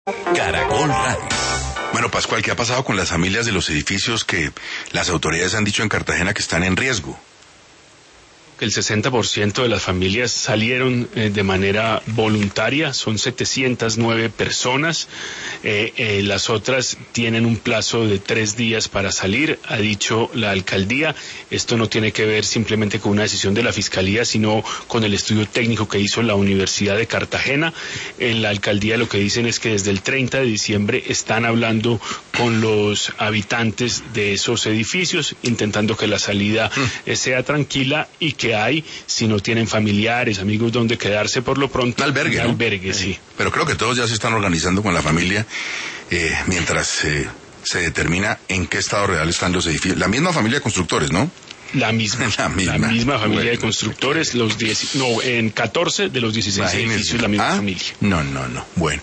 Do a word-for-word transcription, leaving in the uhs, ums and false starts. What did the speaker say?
Caracol Radio. Bueno, Pascual, ¿qué ha pasado con las familias de los edificios que las autoridades han dicho en Cartagena que están en riesgo? Que el sesenta por ciento de las familias salieron eh, de manera voluntaria, son setecientas nueve personas, eh, eh, las otras tienen un plazo de tres días para salir, ha dicho la alcaldía. Esto no tiene que ver simplemente con una decisión de la Fiscalía, sino con el estudio técnico que hizo la Universidad de Cartagena. En la alcaldía lo que dicen es que desde el treinta de diciembre están hablando con los habitantes de esos edificios, intentando que la salida eh, sea tranquila y que hay, si no tienen familiares, amigos donde quedarse por lo pronto. Un albergue, un ¿no? albergue, sí. Pero creo que todos ya se están organizando con la familia eh, mientras eh, se determina en qué estado real están los edificios. La misma familia de constructores, ¿no? La misma, la misma, la misma familia bueno, de constructores, los diez, no, en catorce de los dieciséis imagínense. edificios la misma ¿Ah? familia. No, no, no, bueno.